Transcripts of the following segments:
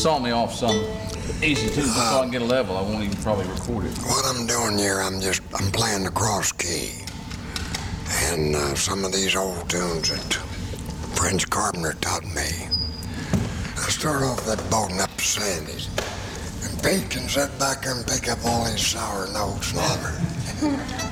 saw me off some easy tunes just so I can get a level. I won't even probably record it. What I'm doing here, I'm playing the cross key. And some of these old tunes that French Carpenter taught me. I start off with that Boating Up to Sandy's. And Pete can sit back there and pick up all these sour notes and holler.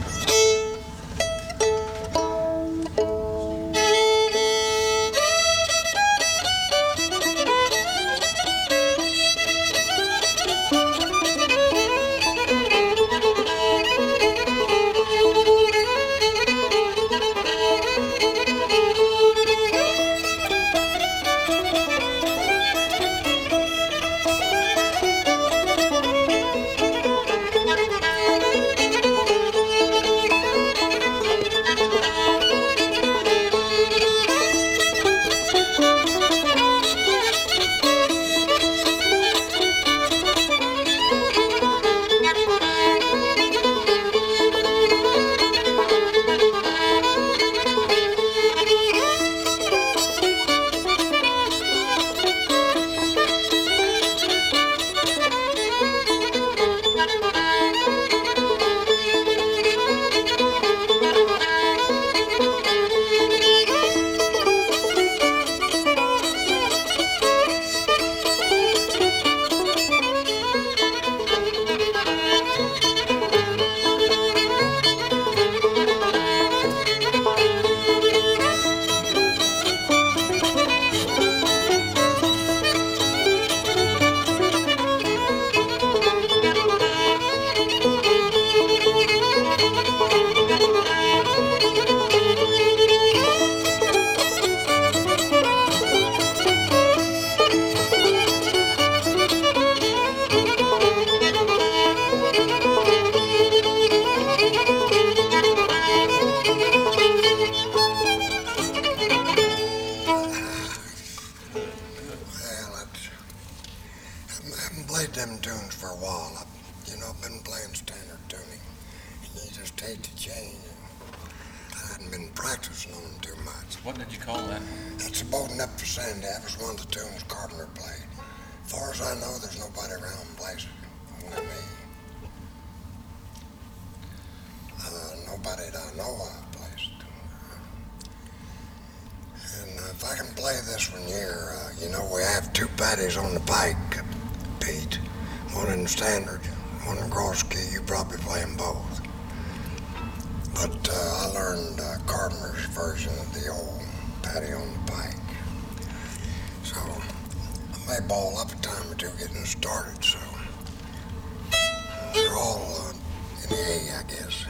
What did you call that? That's Boating Up to Sandy. That was one of the tunes Carpenter played. As far as I know, there's nobody around and plays it. Only me. Nobody that I know of plays it. And if I can play this one here, we have two patties on the pike, Pete. One in the standard, one in the cross key. You probably play them both. But I learned Carpenter's version of the old patty on the pike. So I may ball up a time or two getting started, so they're all in the A, I guess.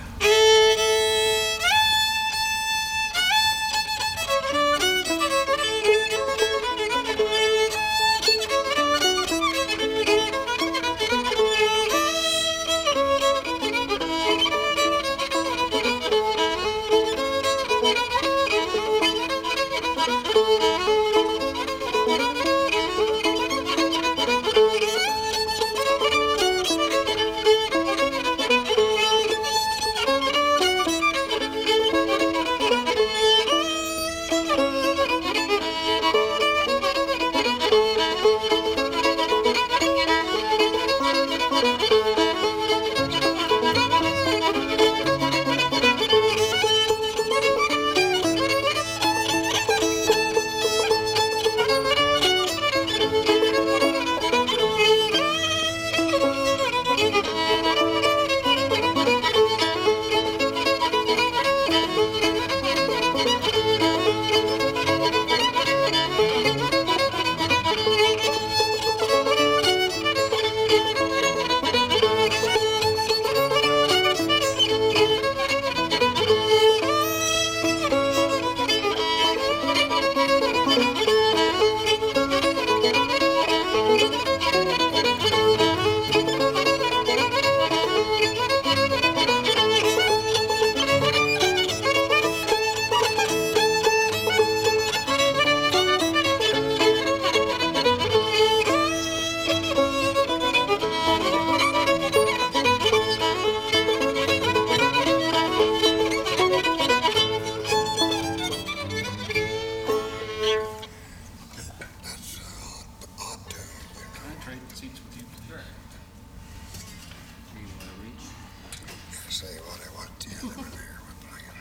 Let's see what the other one here we're playing.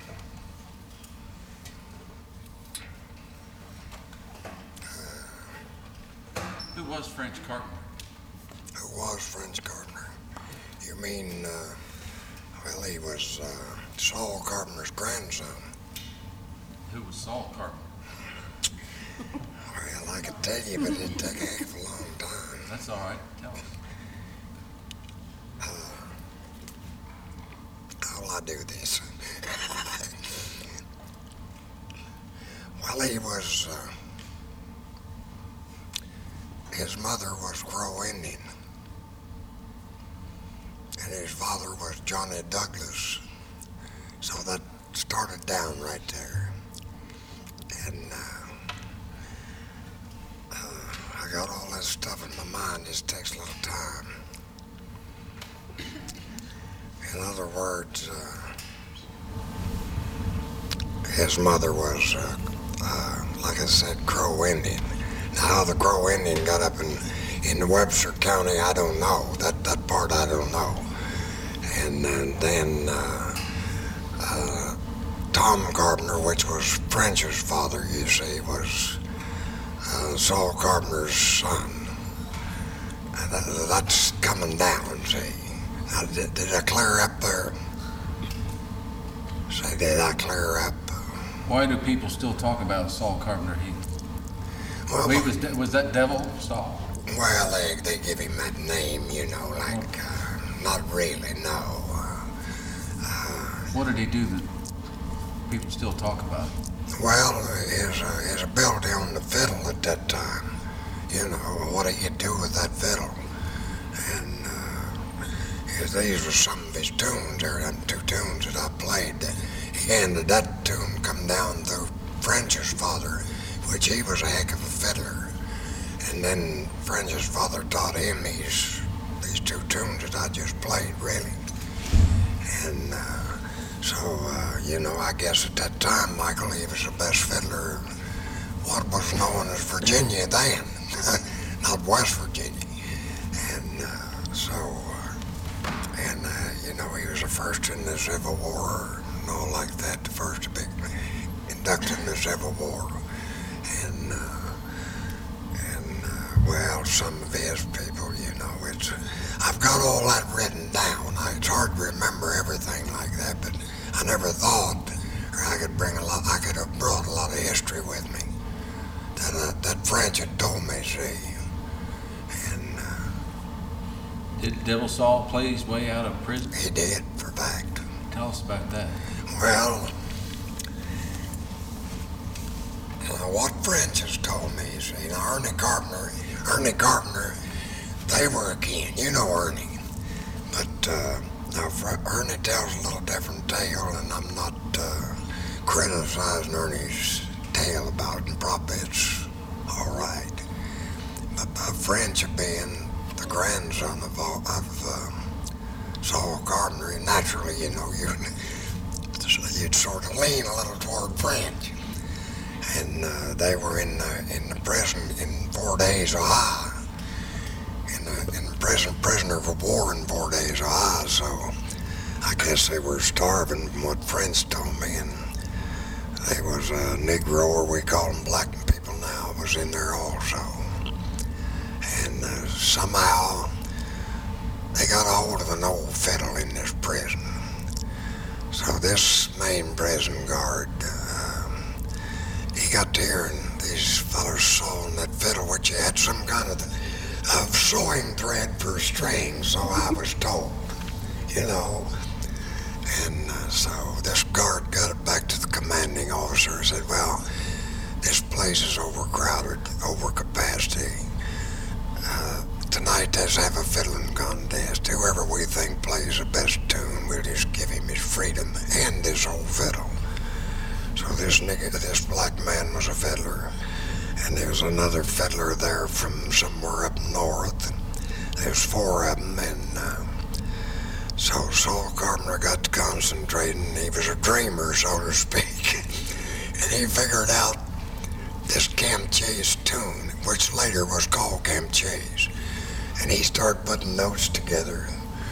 Who was French Carpenter? Who was French Carpenter? You mean, well, he was Saul Carpenter's grandson. Who was Saul Carpenter? Well, I could tell you, but it'd take a heck of a long time. That's all right. Tell us. How'll I do this? Well, he was, his mother was Crow Indian, and his father was Johnny Douglas. So that started down right there. And I got all that stuff in my mind. It takes a little time. In other words, his mother was, like I said, Crow Indian. Now, how the Crow Indian got up in Webster County, I don't know. That part I don't know. And then Tom Carpenter, which was French's father, you see, was Saul Carpenter's son. That's coming down, see. Now, did I clear up there? Say, did I clear up? Why do people still talk about Saul Carpenter? Well, Was that Devil Saul? well, they give him that name, you know, like, not really, no. What did he do that people still talk about? Well, his ability on the fiddle at that time, you know, what did you do with that fiddle? And these were some of his tunes. There were them 2 tunes that I played. He handed that tune come down through French's father, which he was a heck of a fiddler. And then French's father taught him these 2 tunes that I just played, really. And you know, I guess at that time, Michael, he was the best fiddler, what was known as Virginia then, not West Virginia. And you know, he was the first in the Civil War, and all like that, the first to be inducted in the Civil War. And well, some of his people, you know, I've got all that written down. It's hard to remember everything like that, but I never thought, or I could have brought a lot of history with me that French had told me, see. And Did Devil Saul play his way out of prison? he did, for fact. Tell us about that. Well, what French has told me, see, now Ernie Carpenter, they were a kin. You know Ernie. But now Ernie tells a little different tale, and I'm not criticizing Ernie's tale about it, and probably it's all right. But French being the grandson of Saul Carpenter, and naturally, you know, you'd sort of lean a little toward French. And they were in the prison in 4 days of high. In the prisoner of war in 4 days of high. So I guess they were starving from what French told me. And there was a Negro, or we call them black people now, was in there also. And somehow they got a hold of an old fiddle in this prison. So this main prison guard, he got to hearing these fellas sawing that fiddle, which had some kind of sewing thread for strings, so I was told, you know. And so this guard got it back to the commanding officer and said, well, this place is overcrowded, over capacity. Tonight let's have a fiddling contest. Whoever we think plays the best tune, we'll just give him his freedom and this old fiddle. So this black man was a fiddler, and there was another fiddler there from somewhere up north. There's 4 of them, and so Saul Carpenter got to concentrating. He was a dreamer, so to speak, and he figured out this Camp Chase tune, which later was called Camp Chase, and he started putting notes together,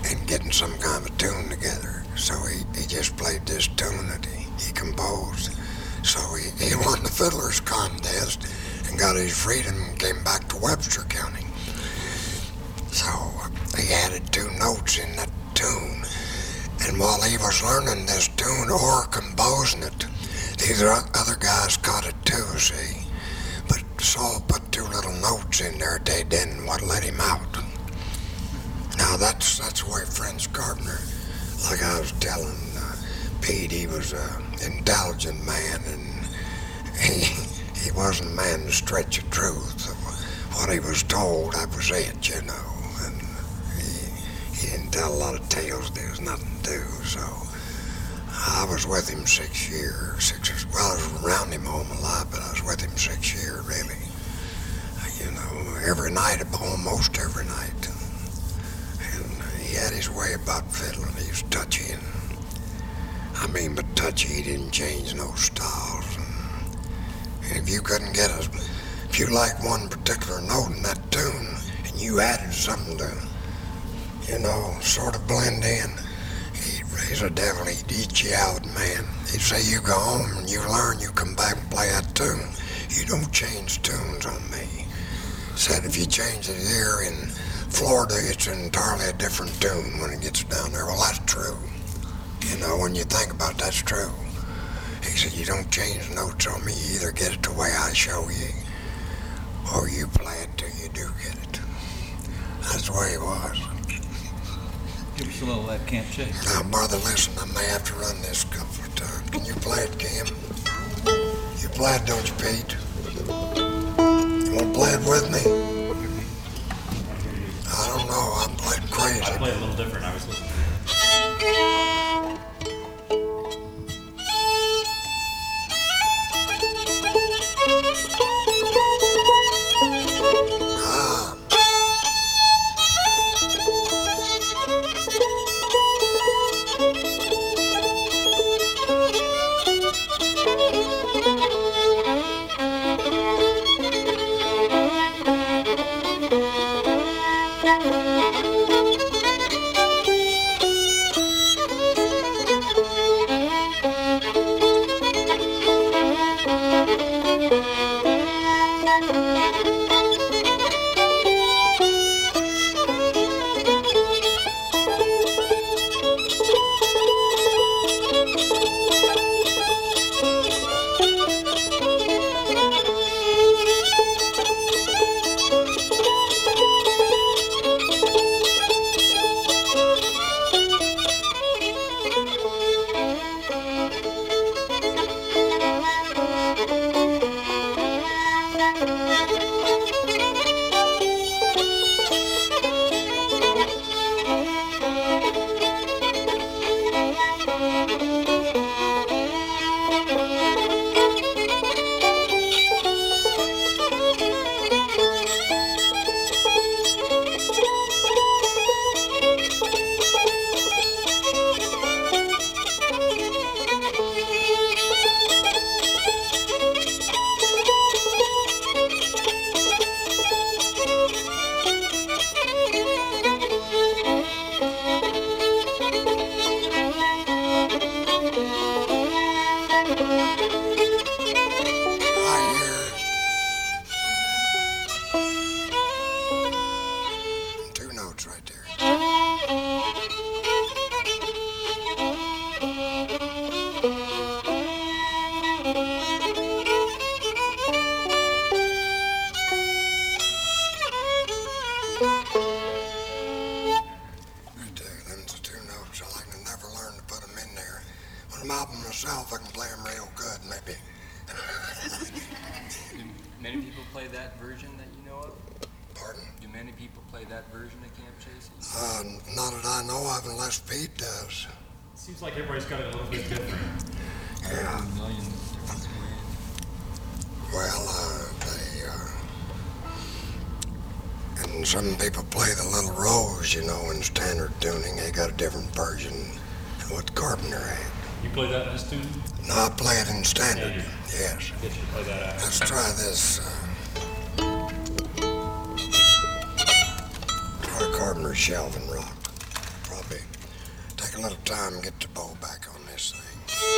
and getting some kind of tune together. So he just played this tune that he composed. So he won the fiddler's contest and got his freedom and came back to Webster County. So he added 2 notes in that tune. And while he was learning this tune or composing it, these other guys caught it too, see? But Saul put 2 little notes in there they didn't want to let him out. Now that's the way Frenz Gardner, like I was telling Pete, he was an intelligent man, and he wasn't a man to stretch the truth. What he was told, that was it, you know. And he didn't tell a lot of tales there was nothing to do, so I was with him 6 years. Well, I was around him all my life, but I was with him 6 years, really. You know, every night, almost every night. And he had his way about fiddling. He was touchy, and but touchy, he didn't change no styles. And if you couldn't get if you liked one particular note in that tune, and you added something to, you know, sort of blend in, he's a devil. He'd eat you out, man. He'd say, you go home and you learn, you come back and play that tune. You don't change tunes on me. He said, if you change it here in Florida, it's entirely a different tune when it gets down there. Well, that's true. You know, when you think about it, that's true. He said, you don't change notes on me. You either get it the way I show you, or you play it till you do get it. That's the way it was. Give us a little of that Camp Chase. Now, brother, listen, I may have to run this a couple of times. Can you play it, Cam? You play it, don't you, Pete? You want to play it with me? I don't know. I'm playing crazy. I play a little different. I was listening. myself, I can play them real good, maybe. Do many people play that version that you know of? Pardon? Do many people play that version of Camp Chases? Not that I know of, unless Pete does. Seems like everybody's got it a little bit different. Yeah. A million different ways. Well, and some people play the Little Rose, you know, in standard tuning. They got a different version than what Carpenter had. You play that in this tune? No, I play it in standard. Yeah, Yes. Get you to play that out. Let's try this. Try Carpenter's Shelvin' Rock. Probably Bobby. Take a little time and get the bow back on this thing.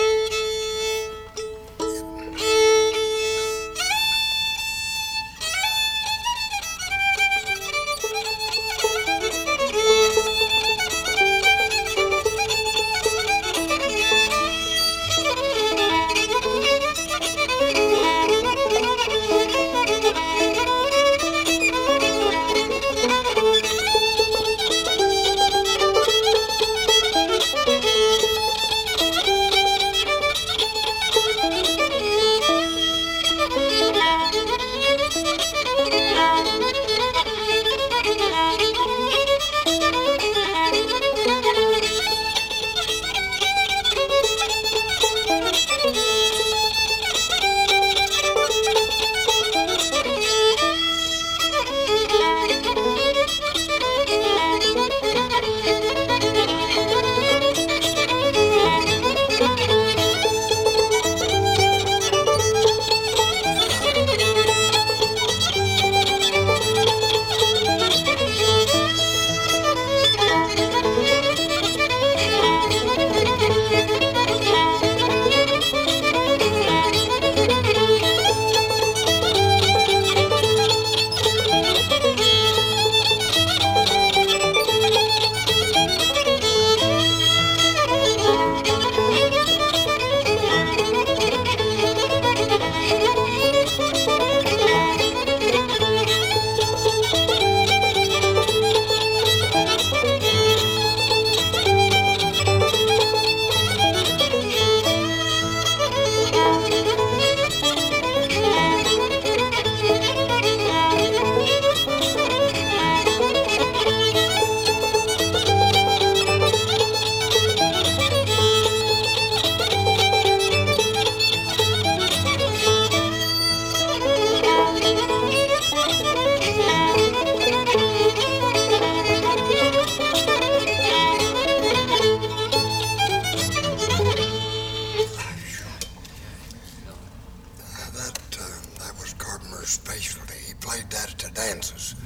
That was Carpenter's specialty. He played that at the dances.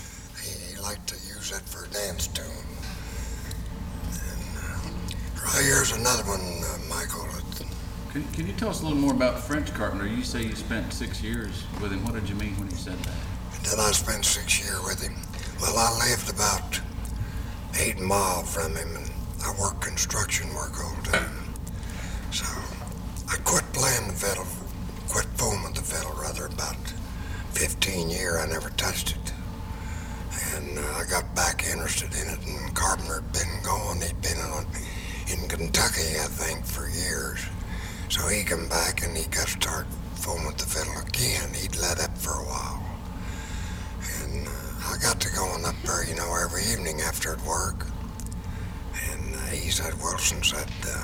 He liked to use that for a dance tune. And right here's another one, Michael. Can you tell us a little more about French Carpenter? You say you spent 6 years with him. What did you mean when you said that? Did I spend 6 years with him? Well, I lived about 8 miles from him, and I worked construction work all the time. So I quit playing the fiddle, quit fooling with the fiddle, rather, about 15 years. I never touched it. And I got back interested in it, and Carpenter had been going. He'd been in Kentucky, I think, for years. So he come back and he got to start fooling with the fiddle again. He'd let up for a while. And I got to going up there, every evening after at work. And he said, Wilson said,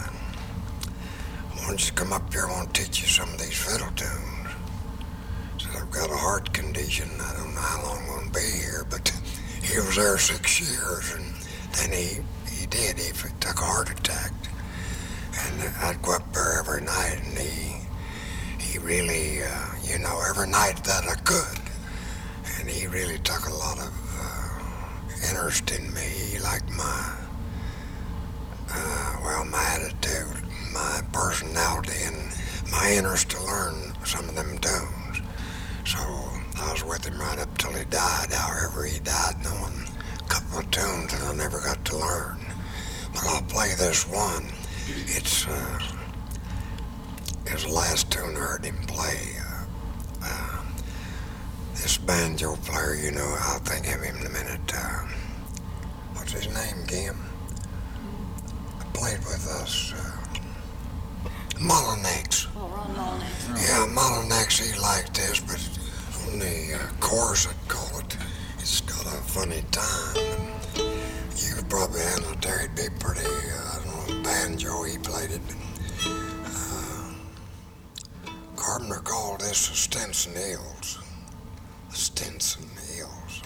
why don't you come up here? I want to teach you some of these fiddle tunes. I said, I've got a heart condition. I don't know how long I'm going to be here. But he was there 6 years, and then he did. He took a heart attack. And I'd go up there every night, and he really, every night that I could. And he really took a lot of interest in me. He liked my attitude, my personality, and my interest to learn some of them tunes. So I was with him right up till he died. However, he died knowing a couple of tunes that I never got to learn. But I'll play this one. It's the last tune I heard him play. This banjo player, I'll think of him in a minute. What's his name, Kim? Played with us. Mullinex. Oh, Ron Mullinex. Yeah, Mullinex, he liked this, but on the chorus, I'd call it, it's got a funny time. You could probably handle it there. It'd be pretty, banjo, he played it. Carpenter called this the Stinson Hills. The Stinson Hills.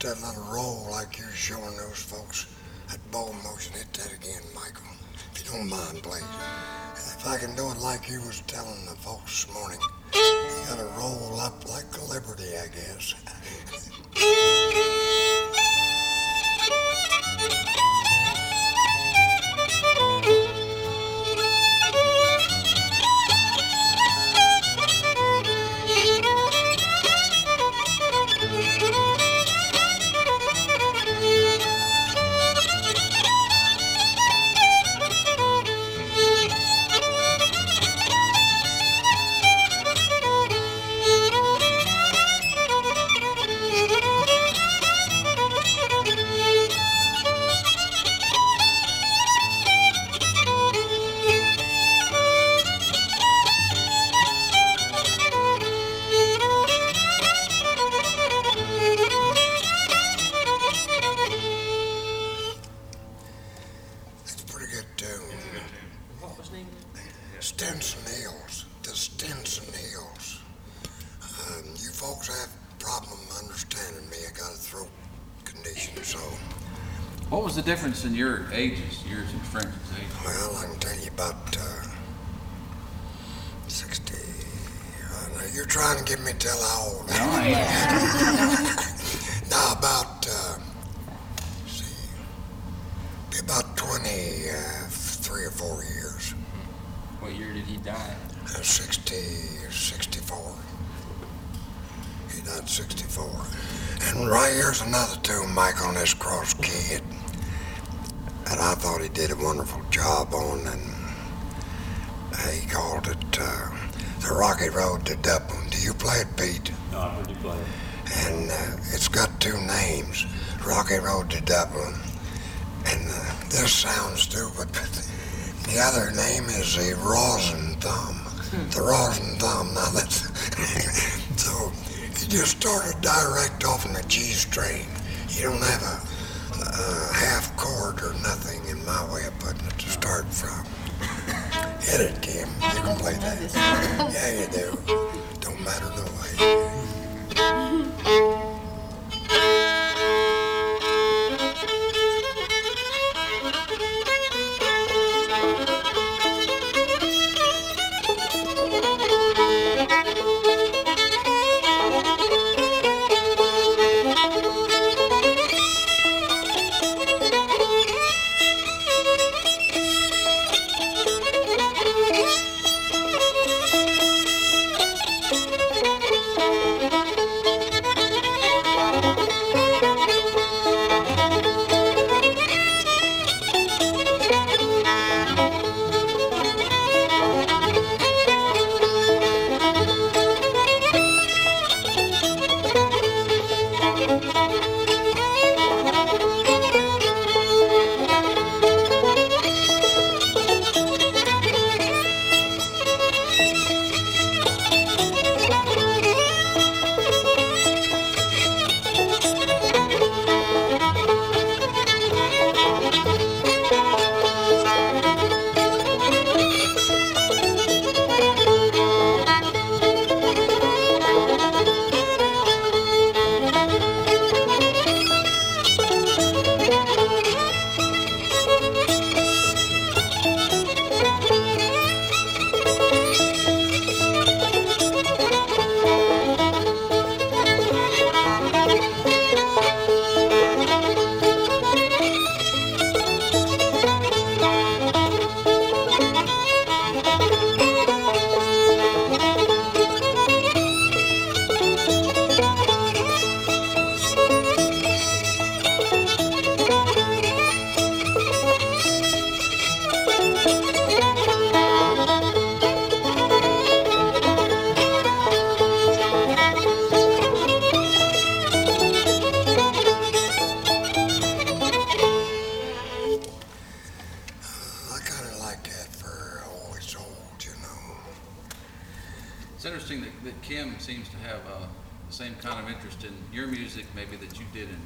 that little roll like you was showing those folks. That bow motion, hit that again, Michael. If you don't mind, please. If I can do it like you was telling the folks this morning, you gotta roll up like a Liberty, I guess. It's a pretty good tune. What was the name of it? Stinson Hills, the Stinson Hills. You folks have a problem understanding me. I got a throat condition, so, What was the difference in your ages, yours and French's age? well, I can tell you about 60. Now you're trying to get me to tell how old I am. No, I ain't. Now, about, see, be about 23 or 4 years. What year did he die? 64. He died 64. And right here's another tune, Mike, on this cross key that I thought he did a wonderful job on, and he called it The Rocky Road to Dublin. Do you play it, Pete? No, I've heard you play it. And it's got two names, Rocky Road to Dublin. And this sounds stupid, but the other name is the Rosin Thumb. The Rosin Thumb. Now that's so you just started direct off in the G string. You don't have a half chord or nothing in my way of putting it to start from. Hit it, Kim. You can play that. Yeah, you do. Don't matter no way. It's interesting that Kim seems to have the same kind of interest in your music maybe that you did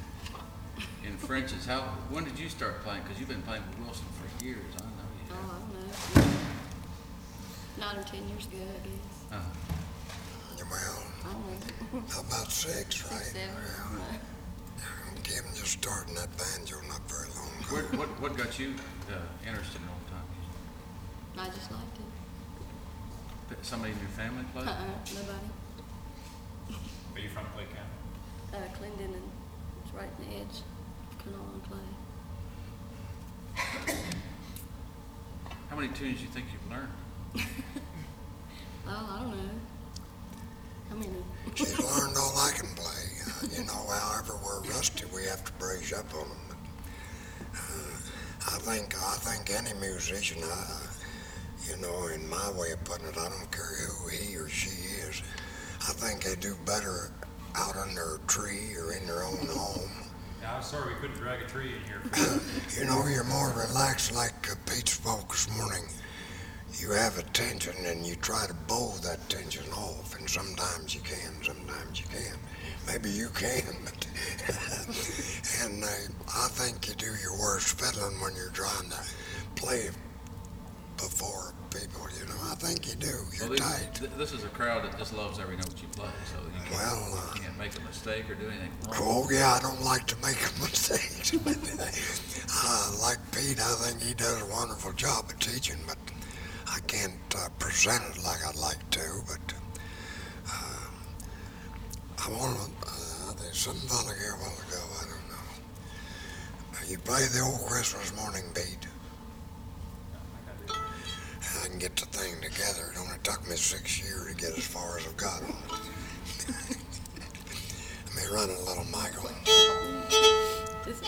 in French's. When did you start playing? Because you've been playing with Wilson for years. I know you Oh, have. I don't know. 9 or 10 years ago, I guess. Well, I don't know. about 6, right? 6, 7. I don't know. Kim just starting that banjo not very long ago. What got you interested in old time music? I just liked it. Somebody in your family played? Nobody. Are you from Clay County? Clendon, and it's right in the edge. Canal Clay. How many tunes do you think you've learned? Oh, I don't know. How many? She's learned all I can play. However we're rusty, we have to brush up on them. I think any musician, in my way of putting it, I don't care who he or she is. I think they do better out under a tree or in their own home. Yeah, I'm sorry we couldn't drag a tree in here. You're more relaxed, like Pete spoke this morning. You have a tension and you try to bowl that tension off, and sometimes you can, sometimes you can't. Maybe you can, but and I think you do your worst fiddling when you're trying to play before people. I think you do. You're tight. This is a crowd that just loves every note you play, so you can't make a mistake or do anything wrong. Oh yeah, I don't like to make mistakes. Like Pete, I think he does a wonderful job of teaching, but I can't present it like I'd like to. But I want to. There's some fella here a while ago. I don't know. You play the old Christmas morning beat. I can get the thing together. It only took me 6 years to get as far as I've got on it. Let me run a little, Michael. This is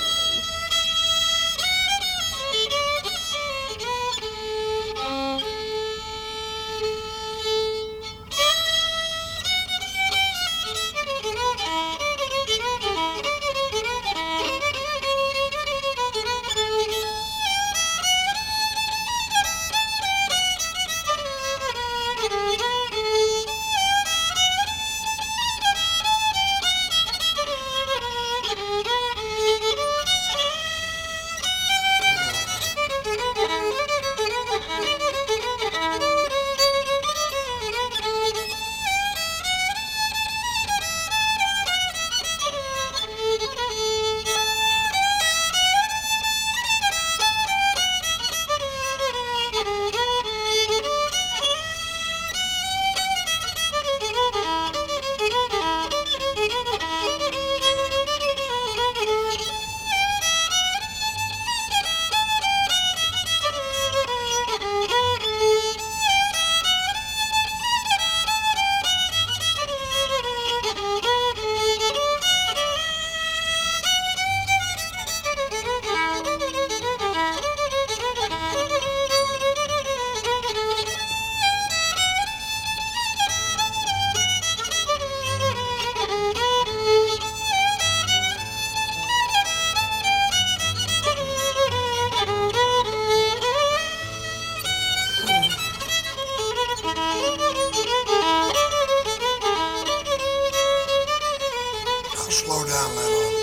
Slow down, little.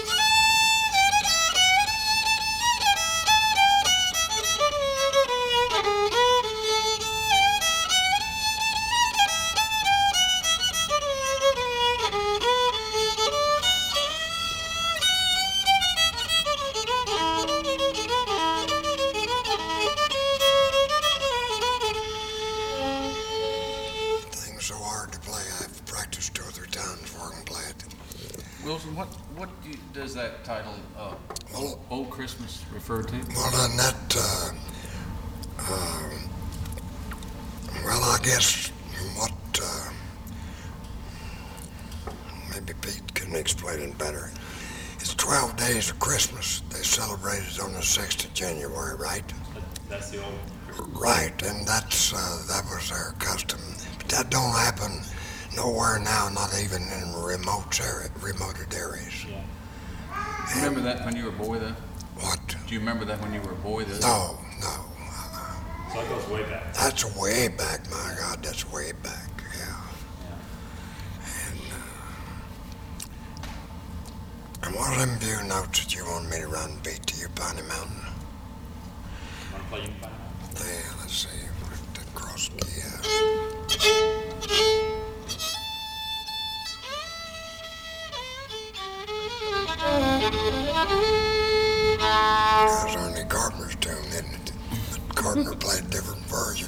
Thing's so hard to play. I've practiced 2 or 3 times before I can play it. Wilson, what does that title, Old Christmas, refer to? Well, on that, I guess what, maybe Pete can explain it better. It's 12 days of Christmas. They celebrated on the 6th of January, right? That's the old. Right, and that was their custom. But that don't happen nowhere now, not even in remote areas. Yeah. Remember that when you were a boy, though? What? Do you remember that when you were a boy? No. So it goes way back. That's way back, my God, that's way back, yeah. And what are them view notes that you want me to run beat to you, Piney Mountain? Want to play you find out? Yeah, let's see, the cross key. That was Ernie Carpenter's tune, isn't it? But Carpenter played a different version.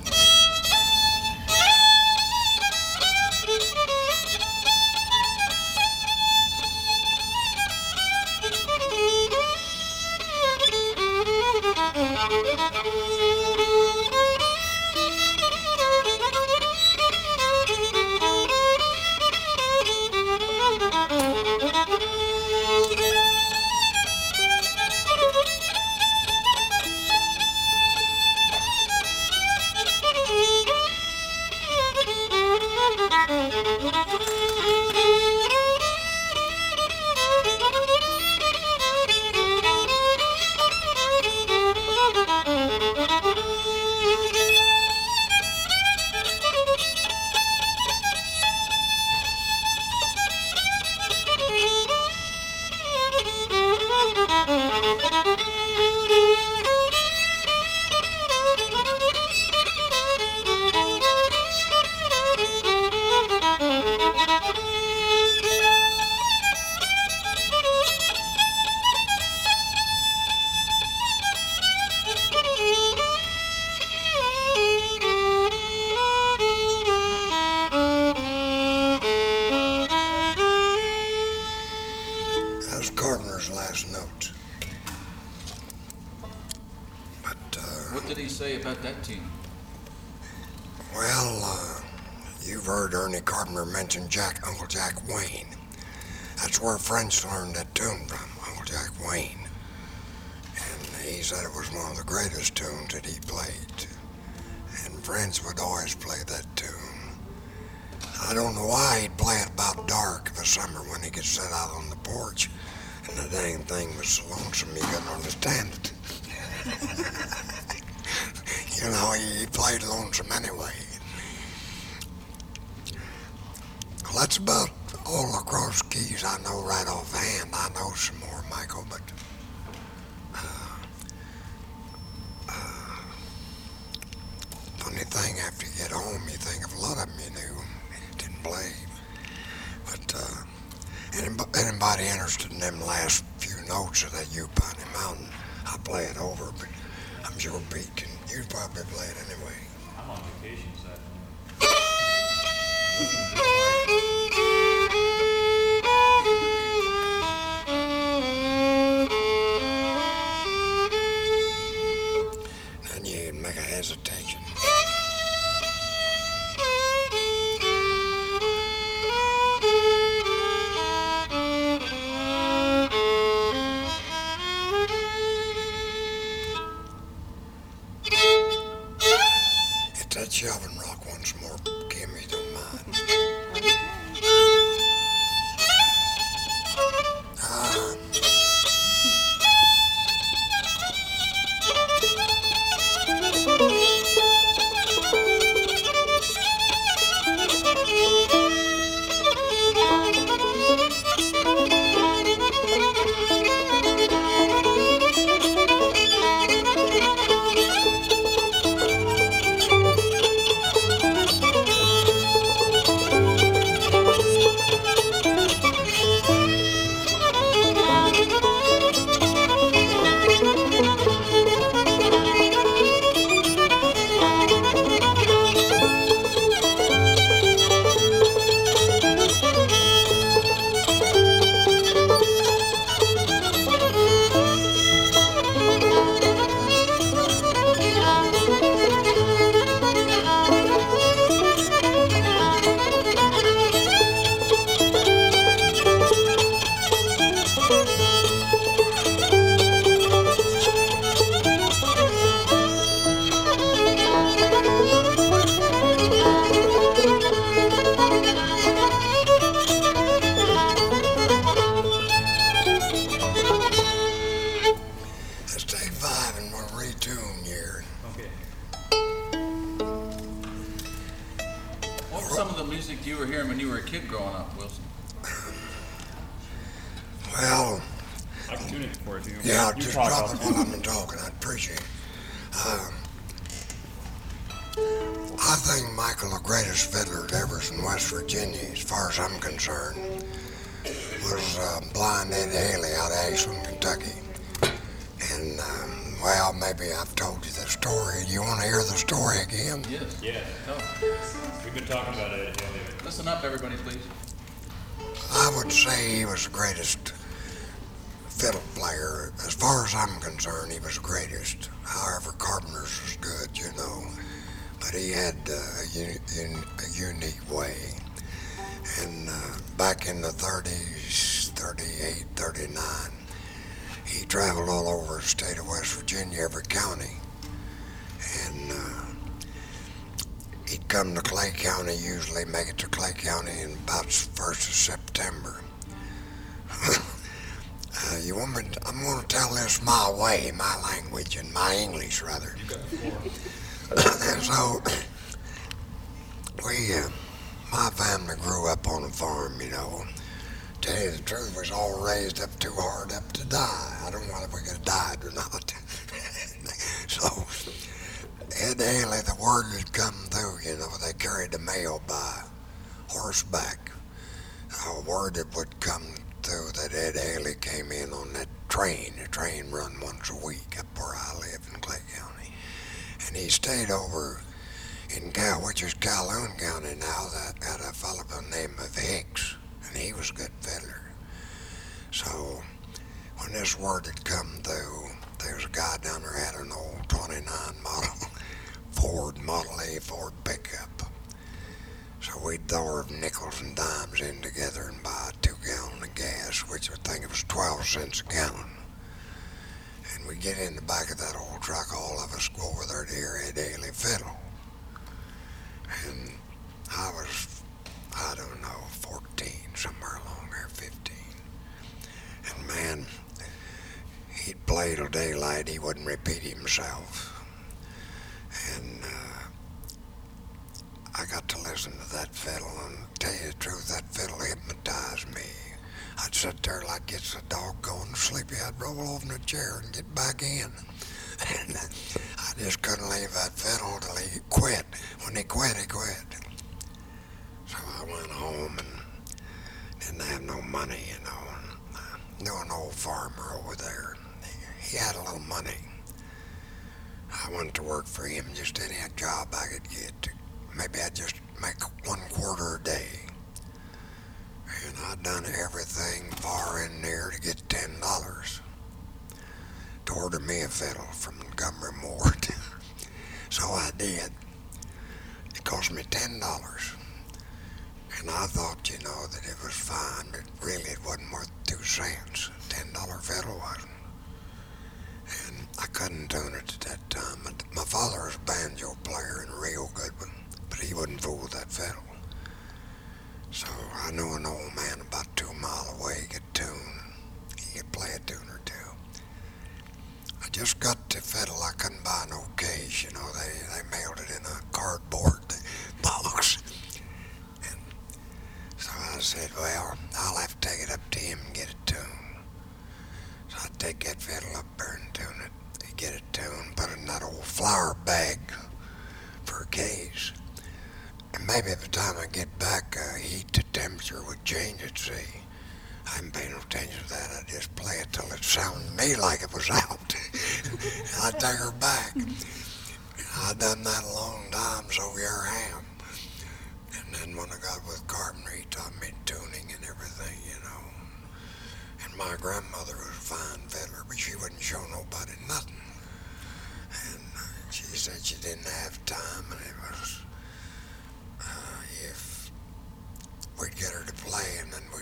That was Carpenter's last note. But, What did he say about that tune? well, you've heard Ernie Carpenter mention Uncle Jack Wayne. That's where French learned that tune from, Uncle Jack Wayne. And he said it was one of the greatest tunes that he played. And French would always play that tune. I don't know why he'd play it about dark of the summer when he could sit out on the porch and the dang thing was so lonesome he couldn't understand it. You know, he played lonesome anyway. Well, that's about all the cross keys I know right offhand. I know some more, Michael, but funny thing, after you get home, you think of a lot of them you knew, didn't play. But anybody interested in them last few notes of that Yupani Mountain, I'll play it over, but I'm sure Pete can, you'd probably play it anyway. I'm on vacation, so Then you'd make a hesitation. Hit that shelving rock once more, Kim, if you don't mind. Let's take 5 and we'll retune here. okay. What was some of the music you were hearing when you were a kid growing up, Wilson? Well, I can tune it for you. yeah, You just talk, drop I'll it tune while I've been talking. I'd appreciate it. I think Michael, the greatest fiddler that ever was in West Virginia, as far as I'm concerned. was Blind Ed Haley out of Ashland, Kentucky. And, well, maybe I've told you the story. You want to hear the story again? Yes. Yeah, Tell 'em. we've been talking about Ed Haley. Listen up, everybody, please. I would say he was the greatest fiddle player. As far as I'm concerned, he was the greatest. However, Carpenter's was good, you know. But he had a unique way. And back in the 30s, 38, 39, he traveled all over the state of West Virginia, every county. And he'd come to Clay County, usually make it to Clay County in about 1st of September. You want me to, I'm going to tell this my way, my language, and my English, rather. You got the floor. So, my family grew up on a farm, you know. Tell you the truth, we was all raised up too hard up to die. I don't know if we could have died or not. So, Ed Haley, the word had come through, you know, they carried the mail by horseback. A word that would come through that Ed Haley came in on that train. The train run once a week up where I live in Clay County. And he stayed over in which is Calhoun County now, that got a fellow by the name of Hicks, and he was a good fiddler. So when this word had come through, there was a guy down there had an old 29 model Ford Model A Ford pickup. So we'd throw nickels and dimes in together and buy a 2-gallon of gas, which I think it was 12 cents a gallon. And we'd get in the back of that old truck, all of us go over there to hear Ed Haley fiddle. And I was, I don't know, 14, somewhere along there, 15. And man, he'd play till daylight, he wouldn't repeat himself. And I got to listen to that fiddle, and tell you the truth, that fiddle hypnotized me. I'd sit there like it's a dog going sleepy. I'd roll over in a chair and get back in. And I just couldn't leave that fiddle till he quit. When he quit, he quit. So I went home and didn't have no money, you know. And I knew an old farmer over there. He had a little money. I went to work for him, just any job I could get. Maybe I'd just make 1 quarter a day. And I'd done everything far in there to get $10 to order me a fiddle from Montgomery Mort. So I did. It cost me $10. And I thought, you know, that it was fine, but really it wasn't worth 2 cents. $10 fiddle wasn't. And I couldn't tune it at that time. My father was a banjo player and a real good one, but he wouldn't fool with that fiddle. So I knew an old man about 2 miles away could tune. He could play a tune or two. I just got the fiddle. I couldn't buy no case, you know. They mailed it in a cardboard box. And so I said, well, I'll have to take it up to him and get it tuned. So I'd take that fiddle up there and tune it. He'd get it tuned, put it in that old flour bag for a case. And maybe by the time I get back, heat, the temperature would change it, see. I didn't pay no attention to that. I'd just play it till it sounded to me like it was out. And I'd take her back. And I'd done that a long time, so here I am. And then when I got with Carpenter, he taught me tuning and everything, you know. And my grandmother was a fine fiddler, but she wouldn't show nobody nothing. And she said she didn't have time, and it was, if we'd get her to play, and then we'd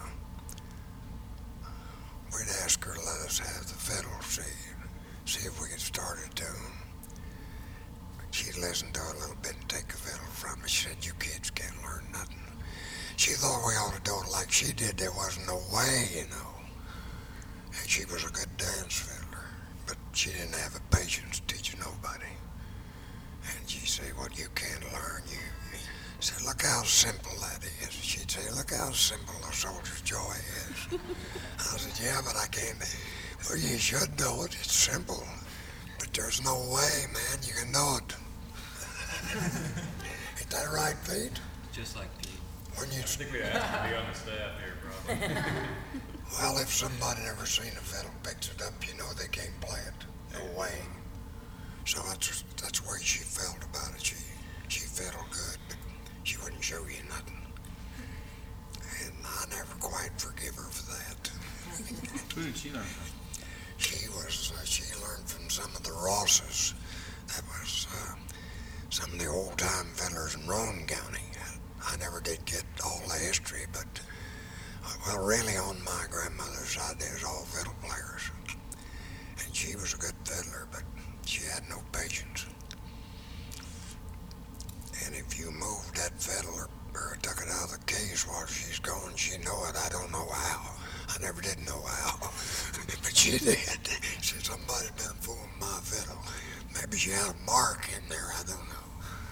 ask her to let us have the fiddle, see if we could start a tune. She'd listen to it a little bit and take the fiddle from me. She said, you kids can't learn nothing. She thought we ought to do it like she did. There wasn't no way, you know. And she was a good dance fiddler, but she didn't have the patience to teach nobody. And she'd say, what you can't learn, you said, look how simple that is. She'd say, look how simple a soldier's joy is. I said, yeah, but I can't. Well, you should know it. It's simple. But there's no way, man, you can know it. Ain't that right, Pete? Just like Pete. when you, I think we'd ask to be on the staff here, probably. well, if somebody never seen a fiddle picks it up, you know they can't play it. No way. So that's the way she felt about it. She fiddled good, but she wouldn't show you nothing. And I never quite forgive her for that. Who did she learn from? She learned from some of the Rosses. That was some of the old-time fiddlers in Roane County. I never did get all the history, but, well, really on my grandmother's side, they was all fiddle players. And she was a good fiddler, but she had no patience. And if you moved that fiddle or took it out of the case while she's going, she know it. I don't know how. I never did know how, but she did. She said, somebody been fooling my fiddle. Maybe she had a mark in there, I don't know.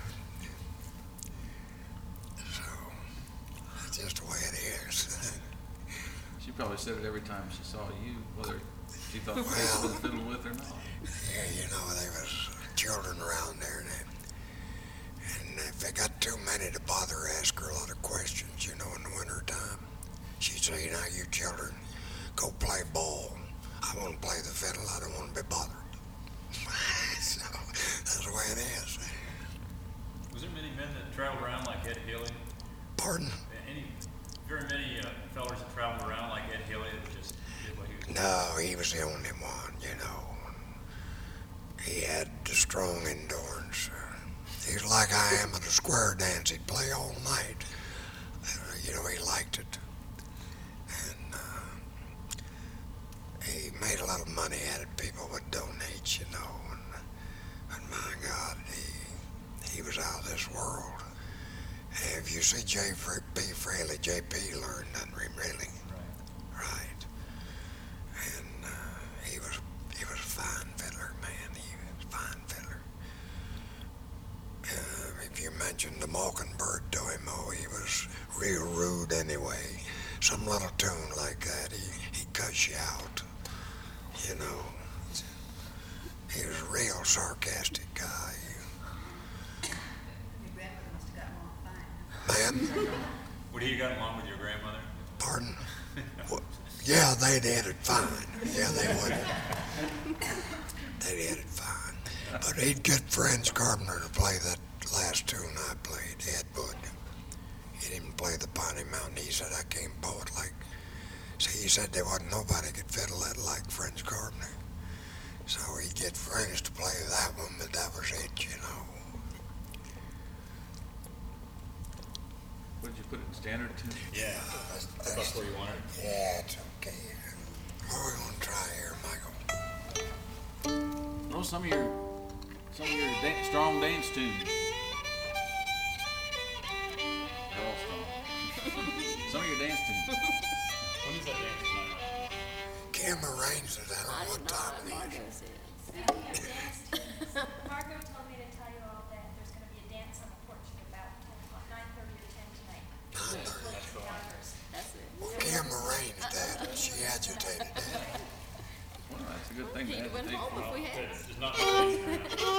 So, that's just the way it is. She probably said it every time she saw you, whether she thought Case was fiddling with or not. Yeah, you know, there was children around there, and if they got too many to bother, ask her a lot of questions, you know, in the winter time. She'd say, now you children, go play ball. I want to play the fiddle. I don't want to be bothered. So, that's the way it is. Was there many men that traveled around like Ed Hilly? Pardon? Very many fellers that traveled around like Ed Hilly that just did what he was doing? No, he was the only one, you know. He had the strong endurance. He's like I am at a square dance. He'd play all night. You know, he liked it. He made a lot of money at it. People would donate, you know. And my God, he was out of this world. And if you see J.P. Fraley, J.P. learned, doesn't he, really? Right. And he was a fine fiddler, man. He was a fine fiddler. If you mentioned the Mockingbird to him, oh, he was real rude anyway. Some little tune like that, he cuss you out. You know, he was a real sarcastic guy. Your grandmother must have gotten along fine. Man, Would he have gotten along with your grandmother? pardon? Well, yeah, they did it fine. Yeah, they would. They did it fine. But he'd get Franz Carpenter to play that last tune I played, Ed Wood. He didn't play the Piney Mountain. He said, I can't bow it like... See, he said there wasn't nobody could fiddle that like Franz Carpenter. So he'd get Franz to play that one, but that was it, you know. What did you put it in standard tune? Yeah. That's where you wanted it. Yeah, it's okay. What are we gonna try here, Michael? Know some of your strong dance tunes. They're all strong. Some of your dance tunes. When is that dance tonight? Kim arranged it. I don't know what time it is. Margot says. Margot told me to tell you all that there's gonna be a dance on the porch at about 9:30 or 10 tonight. That's it. Well, Kim arranged that. She agitated that. Well, that's a good thing. He'd to went agitate home for. if we had. There's not much.